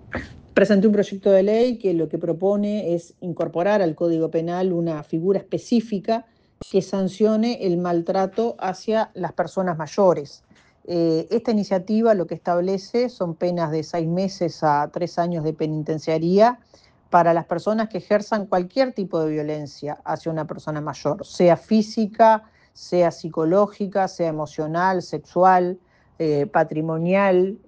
Presenté un proyecto de ley que lo que propone es incorporar al Código Penal una figura específica que sancione el maltrato hacia las personas mayores. Esta iniciativa lo que establece son penas de 6 meses a 3 años de penitenciaría para las personas que ejerzan cualquier tipo de violencia hacia una persona mayor, sea física, sea psicológica, sea emocional, sexual, patrimonial,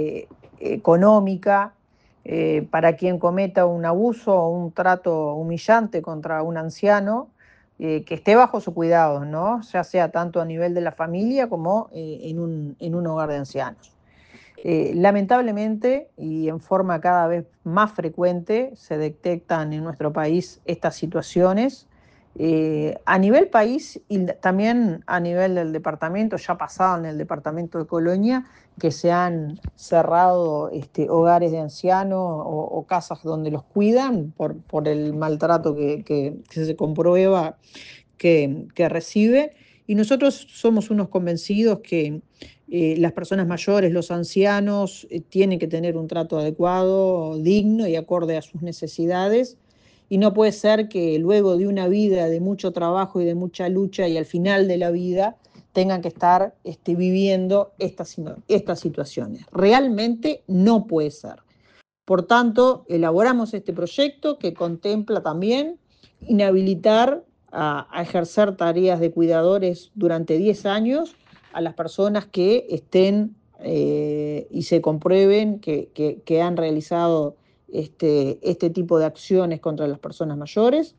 económica. Para quien cometa un abuso o un trato humillante contra un anciano, que esté bajo su cuidado, ¿no? Ya sea tanto a nivel de la familia como en un hogar de ancianos. Lamentablemente, y en forma cada vez más frecuente, se detectan en nuestro país estas situaciones. A nivel país y también a nivel del departamento, ya pasado en el departamento de Colonia, que se han cerrado hogares de ancianos o casas donde los cuidan por el maltrato que se comprueba que recibe. Y nosotros somos unos convencidos que las personas mayores, los ancianos, tienen que tener un trato adecuado, digno y acorde a sus necesidades. Y no puede ser que luego de una vida de mucho trabajo y de mucha lucha y al final de la vida tengan que estar viviendo estas situaciones. Realmente no puede ser. Por tanto, elaboramos este proyecto que contempla también inhabilitar a ejercer tareas de cuidadores durante 10 años a las personas que estén y se comprueben que han realizado este tipo de acciones contra las personas mayores.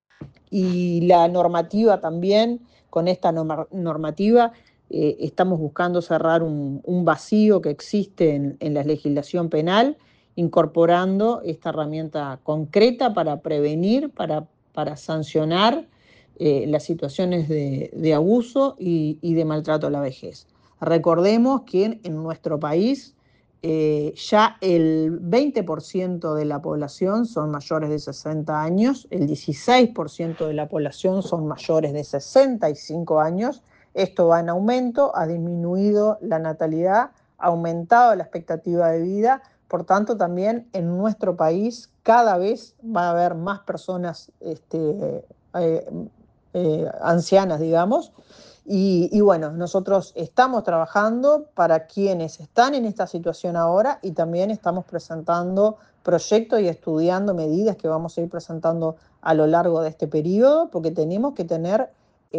Y la normativa también, con esta normativa, estamos buscando cerrar un vacío que existe en la legislación penal, incorporando esta herramienta concreta para prevenir, para sancionar las situaciones de abuso y de maltrato a la vejez. Recordemos que en nuestro país ya el 20% de la población son mayores de 60 años, el 16% de la población son mayores de 65 años. Esto va en aumento, ha disminuido la natalidad, ha aumentado la expectativa de vida. Por tanto, también en nuestro país cada vez va a haber más personas ancianas, digamos. Y bueno, nosotros estamos trabajando para quienes están en esta situación ahora y también estamos presentando proyectos y estudiando medidas que vamos a ir presentando a lo largo de este periodo, porque tenemos que tener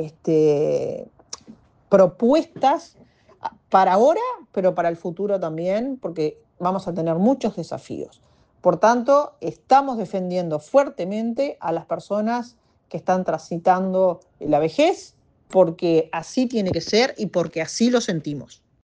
propuestas para ahora, pero para el futuro también, porque vamos a tener muchos desafíos. Por tanto, estamos defendiendo fuertemente a las personas que están transitando la vejez, porque así tiene que ser y porque así lo sentimos.